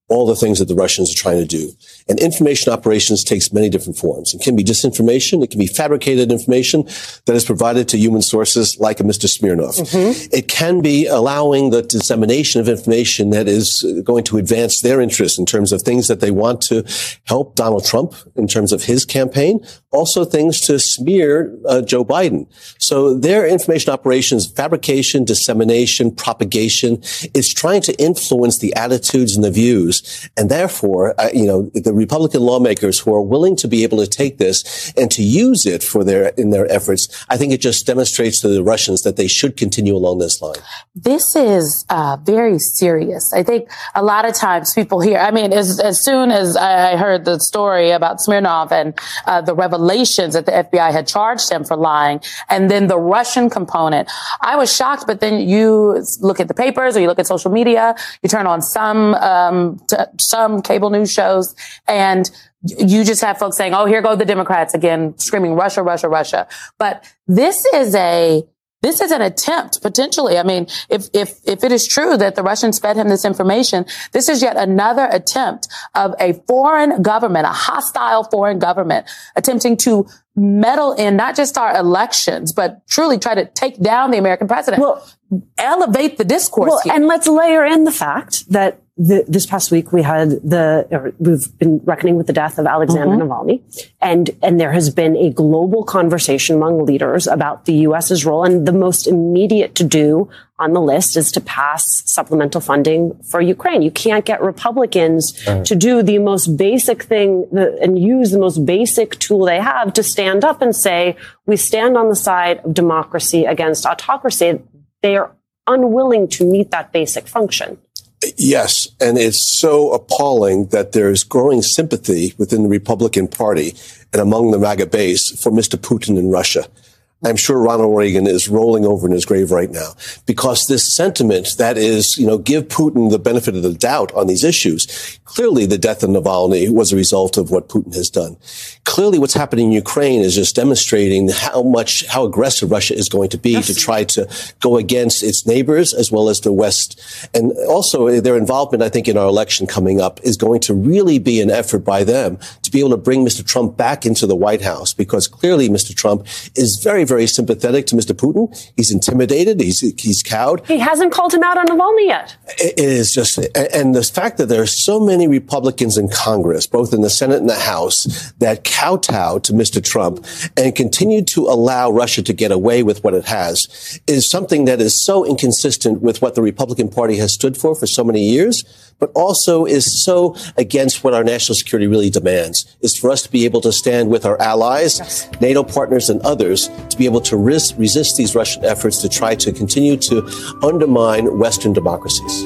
all the things that the Russians are trying to do. And information operations takes many different forms. It can be disinformation. It can be fabricated information that is provided to human sources like a Mister Smirnov. Mm-hmm. It can be allowing the dissemination of information that is going to advance their interests in terms of things that they want to help Donald Trump in terms of his campaign, also things to smear uh, Joe Biden. So their information operations, fabrication, dissemination, propagation, is trying to influence the attitudes and the views. And therefore, uh, you know, the Republican lawmakers who are willing to be able to take this and to use it for their, in their efforts, I think it just demonstrates to the Russians that they should continue along this line. This is uh, very serious. I think a lot of times people hear, I mean, as, as soon as I heard the story about Smirnov and uh, the revelations that the F B I had charged him for lying, and then the Russian component, I was shocked. But then you look at the papers or you look at social media, you turn on some, um, t- some cable news shows, and you just have folks saying, oh, here go the Democrats again, screaming Russia, Russia, Russia. But this is a, this is an attempt, potentially. I mean, if, if, if it is true that the Russians fed him this information, this is yet another attempt of a foreign government, a hostile foreign government, attempting to meddle in not just our elections, but truly try to take down the American president. Well, elevate the discourse well, here. And let's layer in the fact that the, this past week we had the, or we've been reckoning with the death of Alexander mm-hmm. Navalny. And, and there has been a global conversation among leaders about the U S's role. And the most immediate to do on the list is to pass supplemental funding for Ukraine. You can't get Republicans uh-huh. to do the most basic thing the, and use the most basic tool they have to stand up and say, we stand on the side of democracy against autocracy. They are unwilling to meet that basic function. Yes, and it's so appalling that there's growing sympathy within the Republican Party and among the MAGA base for Mister Putin in Russia. I'm sure Ronald Reagan is rolling over in his grave right now because this sentiment that is, you know, give Putin the benefit of the doubt on these issues. Clearly, the death of Navalny was a result of what Putin has done. Clearly, what's happening in Ukraine is just demonstrating how much, how aggressive Russia is going to be yes. to try to go against its neighbors as well as the West. And also their involvement, I think, in our election coming up is going to really be an effort by them to be able to bring Mister Trump back into the White House because clearly Mister Trump is very, very sympathetic to Mister Putin. He's intimidated. He's he's cowed. He hasn't called him out on Navalny yet. It is just, and the fact that there are so many Republicans in Congress, both in the Senate and the House, that kowtow to Mister Trump and continue to allow Russia to get away with what it has is something that is so inconsistent with what the Republican Party has stood for for so many years, but also is so against what our national security really demands, is for us to be able to stand with our allies, yes. NATO partners and others, to be able to res- resist these Russian efforts to try to continue to undermine Western democracies.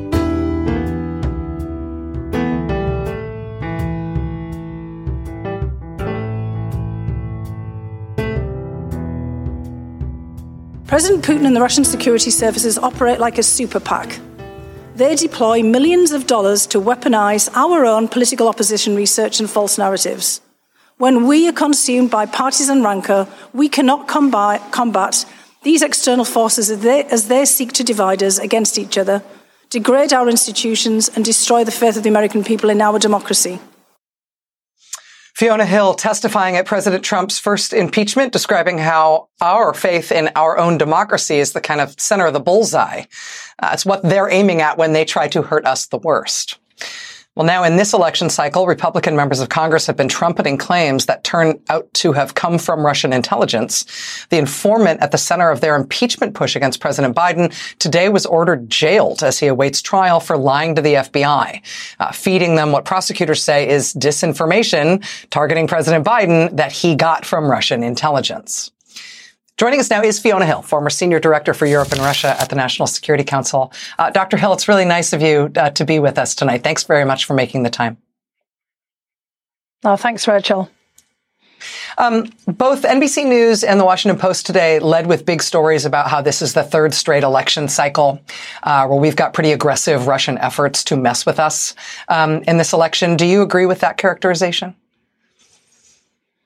President Putin and the Russian security services operate like a super PAC. They deploy millions of dollars to weaponize our own political opposition research and false narratives. When we are consumed by partisan rancor, we cannot combat, combat these external forces as they, as they seek to divide us against each other, degrade our institutions, and destroy the faith of the American people in our democracy. Fiona Hill testifying at President Trump's first impeachment, describing how our faith in our own democracy is the kind of center of the bullseye. Uh, it's what they're aiming at when they try to hurt us the worst. Well, now in this election cycle, Republican members of Congress have been trumpeting claims that turn out to have come from Russian intelligence. The informant at the center of their impeachment push against President Biden today was ordered jailed as he awaits trial for lying to the F B I, uh, feeding them what prosecutors say is disinformation targeting President Biden that he got from Russian intelligence. Joining us now is Fiona Hill, former Senior Director for Europe and Russia at the National Security Council. Uh, Doctor Hill, it's really nice of you uh, to be with us tonight. Thanks very much for making the time. Oh, thanks, Rachel. Um, both N B C News and the Washington Post today led with big stories about how this is the third straight election cycle uh, where we've got pretty aggressive Russian efforts to mess with us um, in this election. Do you agree with that characterization?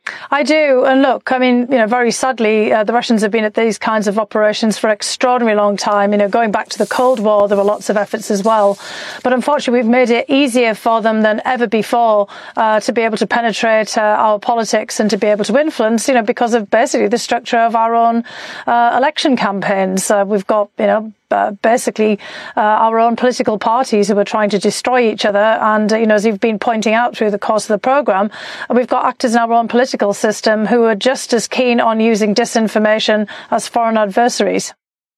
I do. And look, I mean, you know, very sadly, uh, the Russians have been at these kinds of operations for an extraordinarily long time. You know, going back to the Cold War, there were lots of efforts as well. But unfortunately, we've made it easier for them than ever before uh, to be able to penetrate uh, our politics and to be able to influence, you know, because of basically the structure of our own uh, election campaigns. Uh, we've got, you know, Uh, basically uh, our own political parties who are trying to destroy each other. And, uh, you know, as you've been pointing out through the course of the programme, we've got actors in our own political system who are just as keen on using disinformation as foreign adversaries.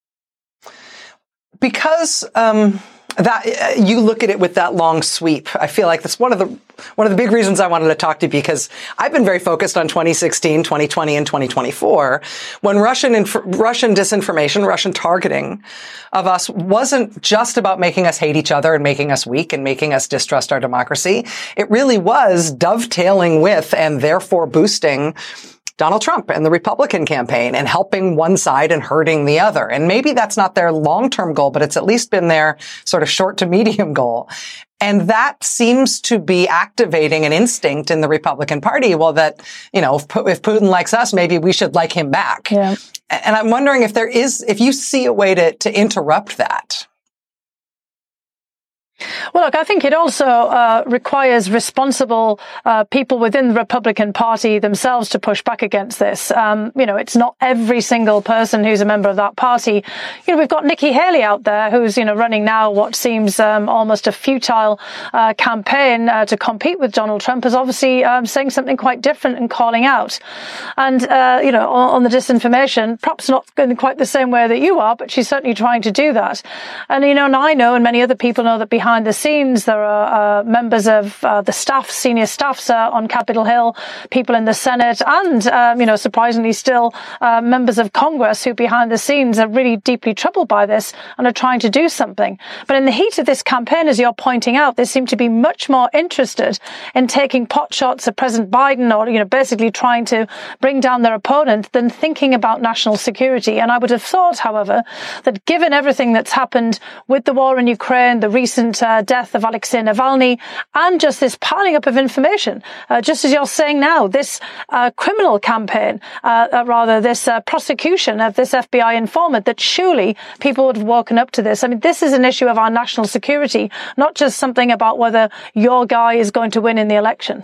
Because um, that uh, you look at it with that long sweep, I feel like that's one of the one of the big reasons I wanted to talk to you, because I've been very focused on twenty sixteen, twenty twenty, and twenty twenty-four, when Russian inf- Russian disinformation, Russian targeting of us wasn't just about making us hate each other and making us weak and making us distrust our democracy. It really was dovetailing with and therefore boosting Donald Trump and the Republican campaign and helping one side and hurting the other. And maybe that's not their long-term goal, but it's at least been their sort of short to medium goal. And that seems to be activating an instinct in the Republican Party. Well, that, you know, if, if Putin likes us, maybe we should like him back. Yeah. And I'm wondering if there is, if you see a way to, to interrupt that. Well, look, I think it also uh, requires responsible uh, people within the Republican Party themselves to push back against this. Um, you know, it's not every single person who's a member of that party. You know, we've got Nikki Haley out there who's, you know, running now what seems um, almost a futile uh, campaign uh, to compete with Donald Trump, is obviously um, saying something quite different and calling out. And, uh, you know, on, on the disinformation, perhaps not in quite the same way that you are, but she's certainly trying to do that. And, you know, and I know, and many other people know, that behind Behind the scenes, there are uh, members of uh, the staff, senior staffs uh, on Capitol Hill, people in the Senate, and, um, you know, surprisingly still uh, members of Congress who behind the scenes are really deeply troubled by this and are trying to do something. But in the heat of this campaign, as you're pointing out, they seem to be much more interested in taking pot shots at President Biden, or, you know, basically trying to bring down their opponent, than thinking about national security. And I would have thought, however, that given everything that's happened with the war in Ukraine, the recent uh, death of Alexei Navalny, and just this piling up of information, uh, just as you're saying now, this uh, criminal campaign, uh, uh, rather this uh, prosecution of this F B I informant, that surely people would have woken up to this. I mean, this is an issue of our national security, not just something about whether your guy is going to win in the election.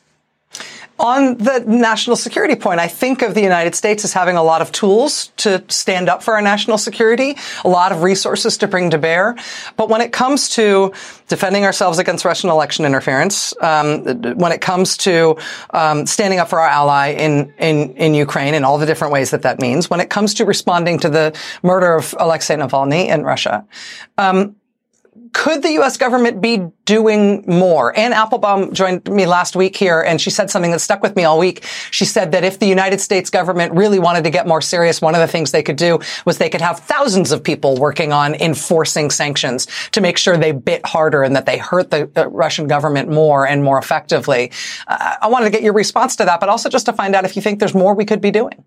On the national security point, I think of the United States as having a lot of tools to stand up for our national security, a lot of resources to bring to bear. But when it comes to defending ourselves against Russian election interference, um, when it comes to um, standing up for our ally in, in, in Ukraine in all the different ways that that means, when it comes to responding to the murder of Alexei Navalny in Russia, um, could the U S government be doing more? Anne Applebaum joined me last week here, and she said something that stuck with me all week. She said that if the United States government really wanted to get more serious, one of the things they could do was they could have thousands of people working on enforcing sanctions to make sure they bit harder and that they hurt the uh, Russian government more and more effectively. Uh, I wanted to get your response to that, but also just to find out if you think there's more we could be doing.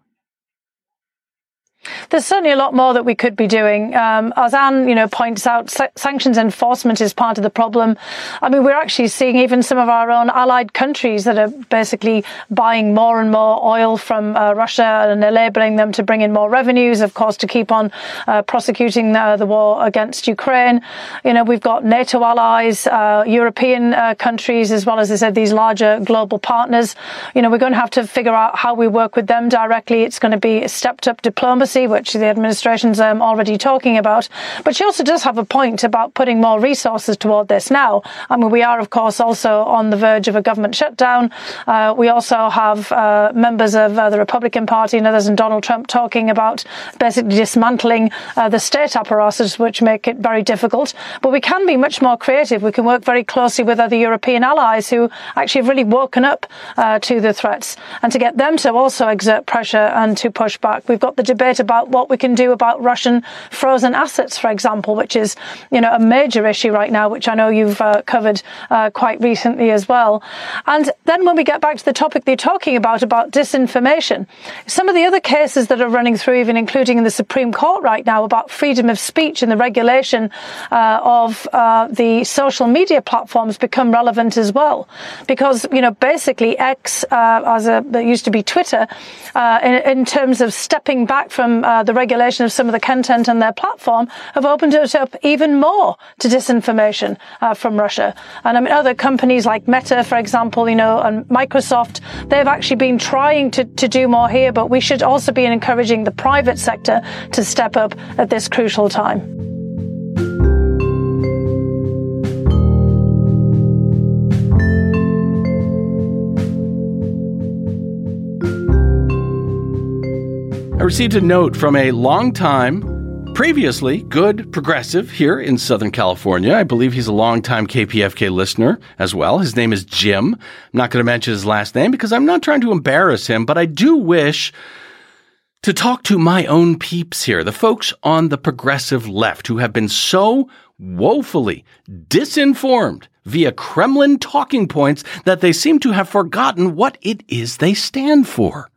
There's certainly a lot more that we could be doing. Um, as Anne, you know, points out, sa- sanctions enforcement is part of the problem. I mean, we're actually seeing even some of our own allied countries that are basically buying more and more oil from uh, Russia and enabling them to bring in more revenues, of course, to keep on uh, prosecuting uh, the war against Ukraine. You know, we've got NATO allies, uh, European uh, countries, as well as I said, these larger global partners. You know, we're going to have to figure out how we work with them directly. It's going to be a stepped up diplomacy, which the administration's um, already talking about. But she also does have a point about putting more resources toward this now. I mean, we are, of course, also on the verge of a government shutdown. Uh, we also have uh, members of uh, the Republican Party and others and Donald Trump talking about basically dismantling uh, the state apparatus, which make it very difficult. But we can be much more creative. We can work very closely with other European allies who actually have really woken up uh, to the threats, and to get them to also exert pressure and to push back. We've got the debate about about what we can do about Russian frozen assets, for example, which is, you know, a major issue right now, which I know you've uh, covered uh, quite recently as well. And then when we get back to the topic that you're talking about, about disinformation, some of the other cases that are running through, even including in the Supreme Court right now, about freedom of speech and the regulation uh, of uh, the social media platforms become relevant as well. Because, you know, basically X, uh, as a, that used to be Twitter, uh, in, in terms of stepping back from uh, the regulation of some of the content on their platform, have opened it up even more to disinformation uh, from Russia. And I mean, other companies like Meta, for example, you know, and Microsoft, they've actually been trying to, to do more here, but we should also be encouraging the private sector to step up at this crucial time. I received a note from a longtime, previously good progressive here in Southern California. I believe he's a longtime K P F K listener as well. His name is Jim. I'm not going to mention his last name because I'm not trying to embarrass him, but I do wish to talk to my own peeps here, the folks on the progressive left who have been so woefully disinformed via Kremlin talking points that they seem to have forgotten what it is they stand for.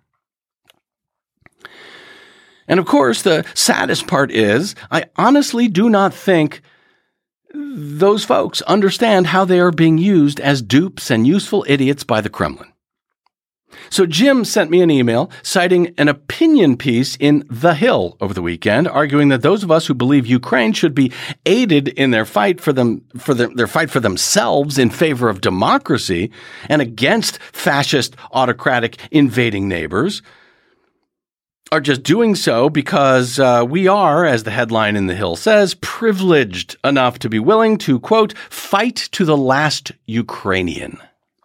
And of course, the saddest part is, I honestly do not think those folks understand how they are being used as dupes and useful idiots by the Kremlin. So Jim sent me an email citing an opinion piece in The Hill over the weekend, arguing that those of us who believe Ukraine should be aided in their fight for them, for their, their fight for themselves in favor of democracy and against fascist, autocratic, invading neighbors, are just doing so because uh, we are, as the headline in The Hill says, privileged enough to be willing to, quote, fight to the last Ukrainian.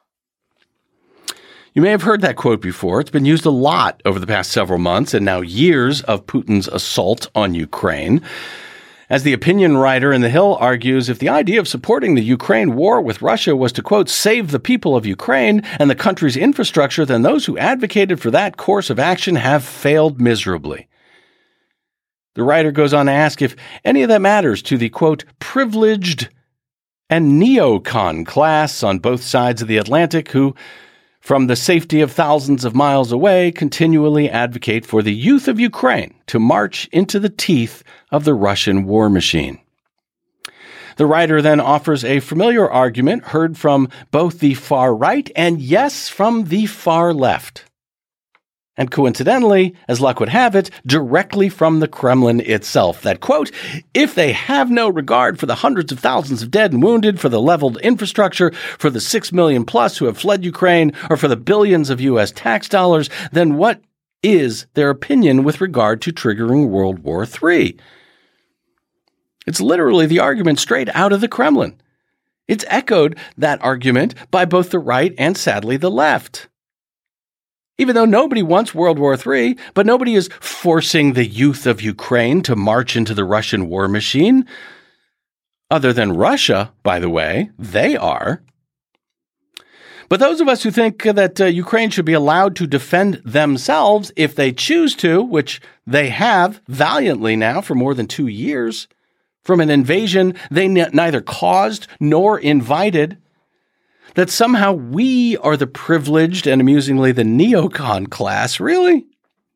You may have heard that quote before. It's been used a lot over the past several months and now years of Putin's assault on Ukraine. As the opinion writer in The Hill argues, if the idea of supporting the Ukraine war with Russia was to, quote, save the people of Ukraine and the country's infrastructure, then those who advocated for that course of action have failed miserably. The writer goes on to ask if any of that matters to the, quote, privileged and neocon class on both sides of the Atlantic who, from the safety of thousands of miles away, continually advocate for the youth of Ukraine to march into the teeth of the Russian war machine. The writer then offers a familiar argument heard from both the far right and, yes, from the far left. And coincidentally, as luck would have it, directly from the Kremlin itself, that, quote, if they have no regard for the hundreds of thousands of dead and wounded, for the leveled infrastructure, for the six million plus who have fled Ukraine, or for the billions of U S tax dollars, then what is their opinion with regard to triggering World War Three? It's literally the argument straight out of the Kremlin. It's echoed, that argument, by both the right and, sadly, the left. Even though nobody wants World War Three, but nobody is forcing the youth of Ukraine to march into the Russian war machine. Other than Russia, by the way, they are. But those of us who think that uh, Ukraine should be allowed to defend themselves if they choose to, which they have valiantly now for more than two years, from an invasion they n- neither caused nor invited, that somehow we are the privileged and amusingly the neocon class, really?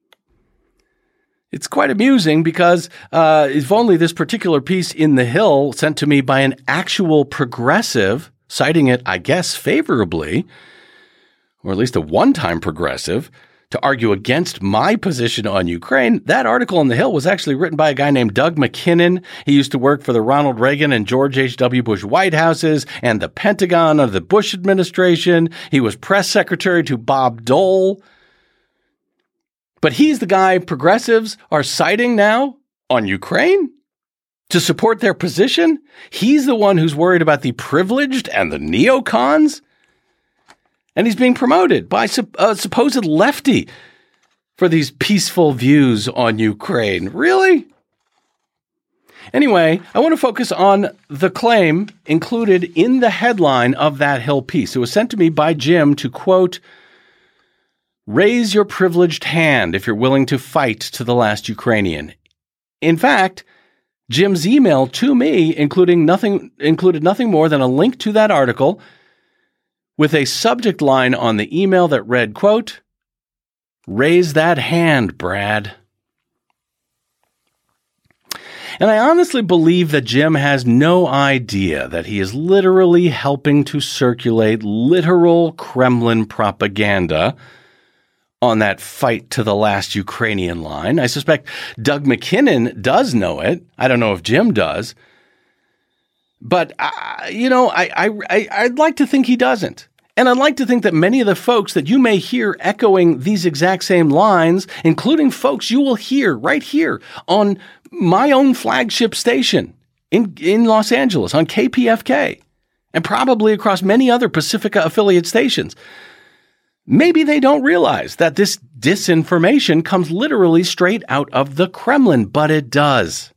It's quite amusing because uh, if only this particular piece in The Hill sent to me by an actual progressive, citing it, I guess, favorably, or at least a one-time progressive, to argue against my position on Ukraine, that article in The Hill was actually written by a guy named Doug McKinnon. He used to work for the Ronald Reagan and George H W. Bush White Houses and the Pentagon of the Bush administration. He was press secretary to Bob Dole. But he's the guy progressives are citing now on Ukraine to support their position. He's the one who's worried about the privileged and the neocons. And he's being promoted by a supposed lefty for these peaceful views on Ukraine. Really? Anyway, I want to focus on the claim included in the headline of that Hill piece. It was sent to me by Jim to, quote, Raise your privileged hand if you're willing to fight to the last Ukrainian. In fact, Jim's email to me including nothing, included nothing more than a link to that article with a subject line on the email that read, quote, "Raise that hand, Brad." And I honestly believe that Jim has no idea that he is literally helping to circulate literal Kremlin propaganda on that fight to the last Ukrainian line. I suspect Doug McKinnon does know it. I don't know if Jim does. But, uh, you know, I, I, I, I'd like to think he doesn't. And I'd like to think that many of the folks that you may hear echoing these exact same lines, including folks you will hear right here on my own flagship station in, in Los Angeles on K P F K and probably across many other Pacifica affiliate stations, maybe they don't realize that this disinformation comes literally straight out of the Kremlin, but it does.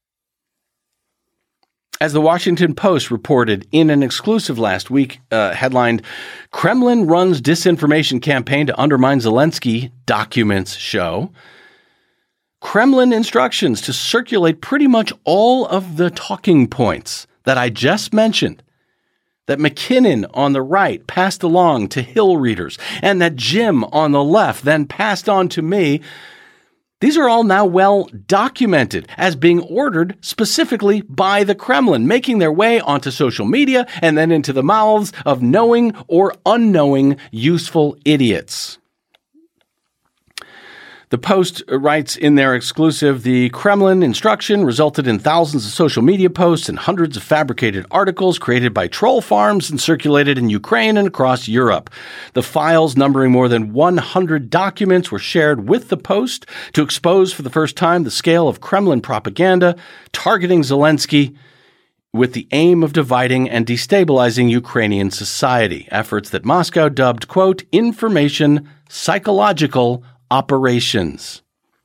As the Washington Post reported in an exclusive last week, uh, headlined, "Kremlin runs disinformation campaign to undermine Zelensky, documents show." Kremlin instructions to circulate pretty much all of the talking points that I just mentioned, that McKinnon on the right passed along to Hill readers, and that Jim on the left then passed on to me. These are all now well documented as being ordered specifically by the Kremlin, making their way onto social media and then into the mouths of knowing or unknowing useful idiots. The Post writes in their exclusive, "The Kremlin instruction resulted in thousands of social media posts and hundreds of fabricated articles created by troll farms and circulated in Ukraine and across Europe. The files, numbering more than one hundred documents, were shared with the Post to expose for the first time the scale of Kremlin propaganda targeting Zelensky with the aim of dividing and destabilizing Ukrainian society, efforts that Moscow dubbed, quote, information psychological operations."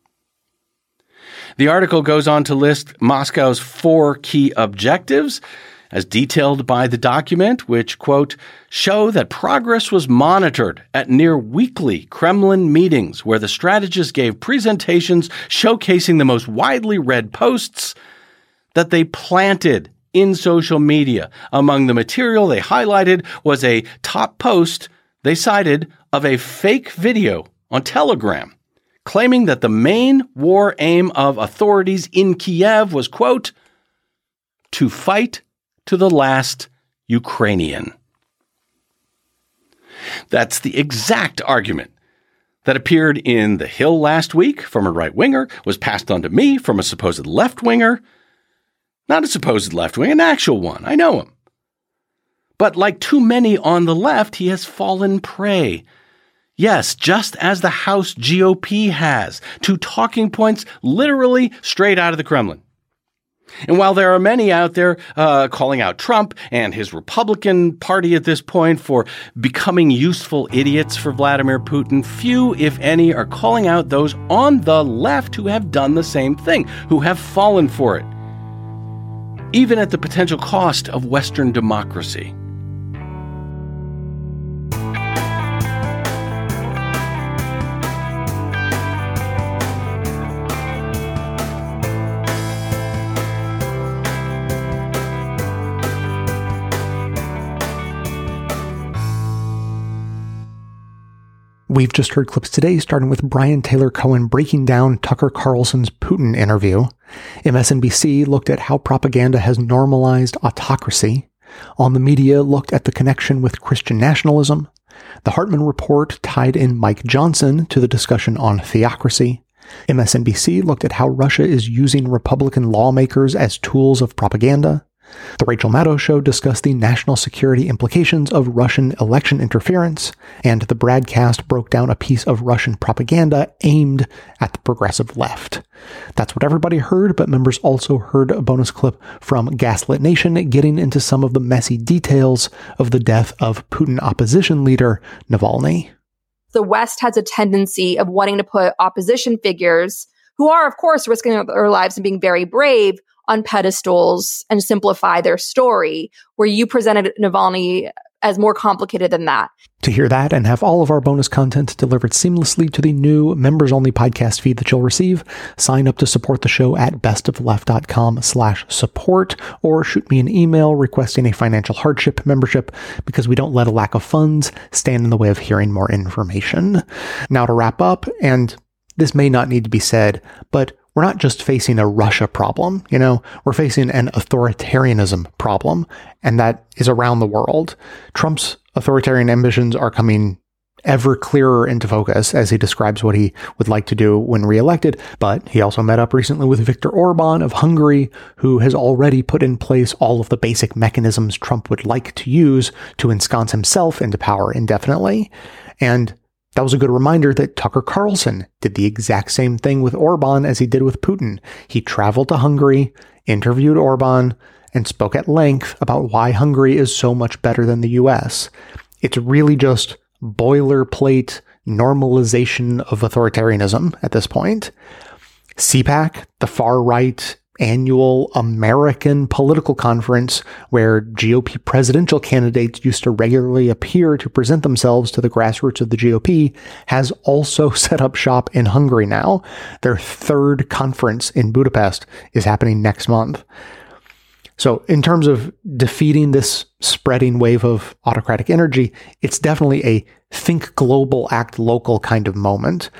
The article goes on to list Moscow's four key objectives as detailed by the document, which, quote, show that progress was monitored at near weekly Kremlin meetings where the strategists gave presentations showcasing the most widely read posts that they planted in social media. Among the material they highlighted was a top post they cited of a fake video on Telegram, claiming that the main war aim of authorities in Kiev was, quote, to fight to the last Ukrainian. That's the exact argument that appeared in The Hill last week from a right-winger, was passed on to me from a supposed left-winger. Not a supposed left-winger, an actual one. I know him. But like too many on the left, he has fallen prey. Yes, just as the House G O P has, to talking points literally straight out of the Kremlin. And while there are many out there uh, calling out Trump and his Republican Party at this point for becoming useful idiots for Vladimir Putin, few, if any, are calling out those on the left who have done the same thing, who have fallen for it, even at the potential cost of Western democracy. We've just heard clips today, starting with Brian Taylor Cohen breaking down Tucker Carlson's Putin interview. M S N B C looked at how propaganda has normalized autocracy. On the Media looked at the connection with Christian nationalism. The Hartman Report tied in Mike Johnson to the discussion on theocracy. M S N B C looked at how Russia is using Republican lawmakers as tools of propaganda. The Rachel Maddow Show discussed the national security implications of Russian election interference, and the Bradcast broke down a piece of Russian propaganda aimed at the progressive left. That's what everybody heard, but members also heard a bonus clip from Gaslit Nation getting into some of the messy details of the death of Putin opposition leader Navalny. The West has a tendency of wanting to put opposition figures, who are, of course, risking their lives and being very brave, on pedestals and simplify their story, where you presented Navalny as more complicated than that. To hear that and have all of our bonus content delivered seamlessly to the new members-only podcast feed that you'll receive, sign up to support the show at bestofleft.com slash support, or shoot me an email requesting a financial hardship membership, because we don't let a lack of funds stand in the way of hearing more information. Now to wrap up, and this may not need to be said, but we're not just facing a Russia problem, you know, we're facing an authoritarianism problem, and that is around the world. Trump's authoritarian ambitions are coming ever clearer into focus as he describes what he would like to do when reelected, but he also met up recently with Viktor Orban of Hungary, who has already put in place all of the basic mechanisms Trump would like to use to ensconce himself into power indefinitely. And that was a good reminder that Tucker Carlson did the exact same thing with Orban as he did with Putin. He traveled to Hungary, interviewed Orban, and spoke at length about why Hungary is so much better than the U S. It's really just boilerplate normalization of authoritarianism at this point. CPAC, the far-right annual American political conference where G O P presidential candidates used to regularly appear to present themselves to the grassroots of the G O P, has also set up shop in Hungary now. Their third conference in Budapest is happening next month. So in terms of defeating this spreading wave of autocratic energy, it's definitely a think global, act local kind of moment.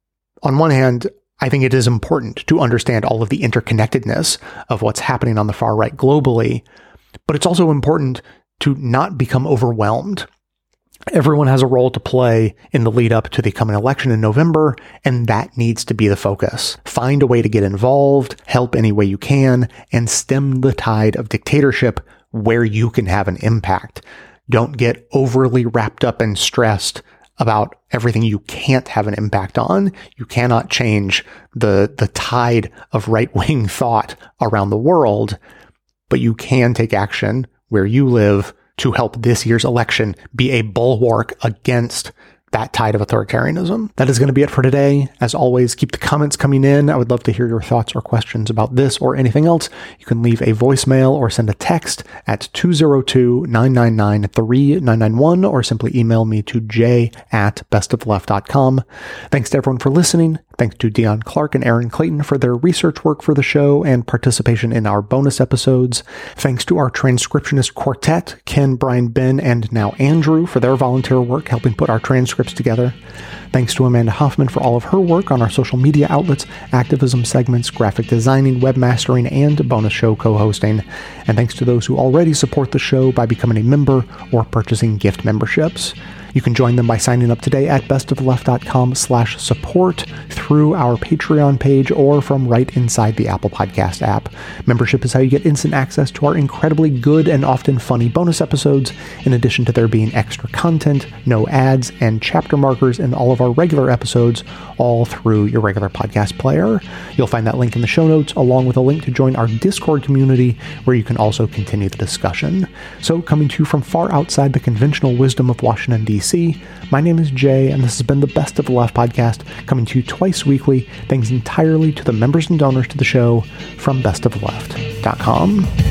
On one hand, I think it is important to understand all of the interconnectedness of what's happening on the far right globally, but it's also important to not become overwhelmed. Everyone has a role to play in the lead up to the coming election in November, and that needs to be the focus. Find a way to get involved, help any way you can, and stem the tide of dictatorship where you can have an impact. Don't get overly wrapped up and stressed about everything you can't have an impact on. You cannot change the, the tide of right-wing thought around the world, but you can take action where you live to help this year's election be a bulwark against that tide of authoritarianism. That is going to be it for today. As always, keep the comments coming in. I would love to hear your thoughts or questions about this or anything else. You can leave a voicemail or send a text at two oh two, nine nine nine, three nine nine one or simply email me to j at bestofleft dot com. Thanks to everyone for listening. Thanks to Dion Clark and Aaron Clayton for their research work for the show and participation in our bonus episodes. Thanks to our transcriptionist quartet, Ken, Brian, Ben, and now Andrew, for their volunteer work helping put our transcripts together. Thanks to Amanda Huffman for all of her work on our social media outlets, activism segments, graphic designing, webmastering, and bonus show co-hosting. And thanks to those who already support the show by becoming a member or purchasing gift memberships. You can join them by signing up today at bestofleft.com slash support through our Patreon page or from right inside the Apple Podcast app. Membership is how you get instant access to our incredibly good and often funny bonus episodes, in addition to there being extra content, no ads, and chapter markers in all of our regular episodes, all through your regular podcast player. You'll find that link in the show notes, along with a link to join our Discord community, where you can also continue the discussion. So, coming to you from far outside the conventional wisdom of Washington, D C, my name is Jay, and this has been the Best of the Left podcast, coming to you twice weekly, thanks entirely to the members and donors to the show from best of the left dot com.